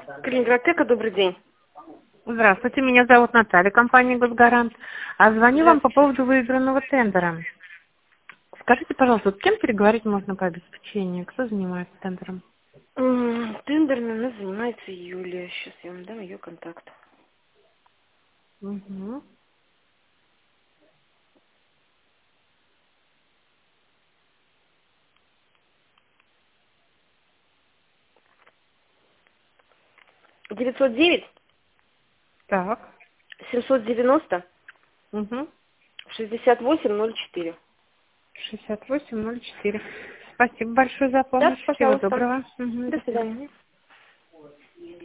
Калининградтека, добрый день. Здравствуйте, меня зовут Наталья, компания «Госгарант». А звоню вам по Здравствуйте. поводу выигранного тендера. Скажите, пожалуйста, с кем переговорить можно по обеспечению? Кто занимается тендером? Тендерами у нас занимается Юлия. Сейчас я вам дам ее контакт. Угу. Девятьсот девять Так. 790 Угу. 6804. 6804. Спасибо большое за Да, помощь. Всего пожалуйста. доброго. Угу. До До свидания. свидания.